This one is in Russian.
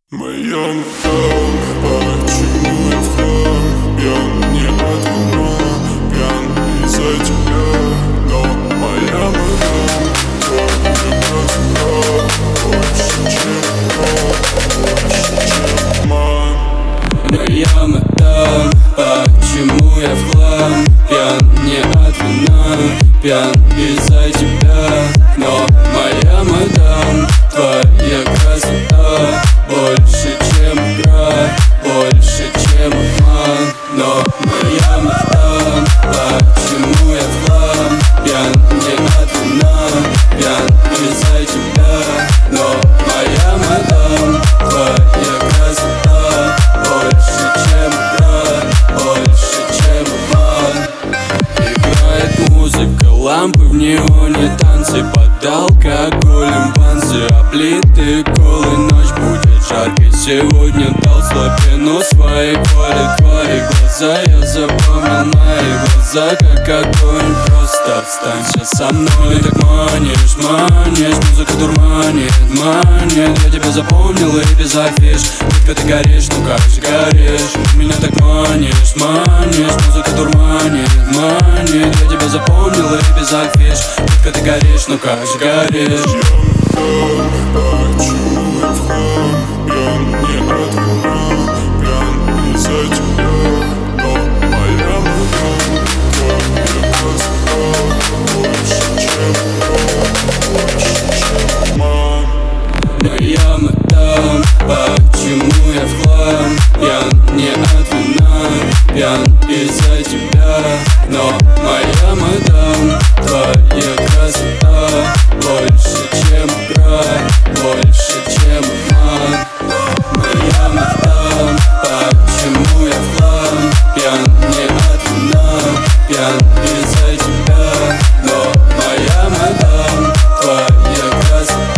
Моя мадам, почему я в хлам? Пьян не от вина, пьян из-за тебя. Но моя мадам, твоя красота больше, чем ман. Моя мадам, почему я в хлам? Пьян не от вина, пьян из-за тебя. Но моя мадам, твоя красота больше, чем игра, больше, чем обман. Но моя мадам, почему я в хлам? Пьян не от вина, пьян из-за тебя. Но моя мадам, твоя красота больше, чем игра, больше, чем обман. Играет музыка, лампы в неоне, танцы под алкоголем, банзы облиты колы. Ночь будет жаркой, сегодня дал слабину своей воли. Твои глаза я запомнил, мои глаза как огонь. Просто останься со мной. Ты так манишь, манишь, музыка дурманит, манит. Я тебя запомнил и без афиш. Детка, ты горишь, ну как же горишь. Меня так манишь, манишь, музыка дурманит, манит. Я тебя запомнил и без афиш. Детка, ты горишь, ну как же горишь. Почему я в хлам? Пьян не от вина, пьян из-за тебя. Но моя мадам, твоя красота больше, чем ман. Моя мадам, почему я в хлам? Пьян не от вина, пьян из-за тебя. Но моя мадам, твоя красота больше, чем игра, больше, чем обман. Моя мадам, почему я в хлам? Пьян не от вина, пьян из-за тебя. Но моя мадам, твоя красота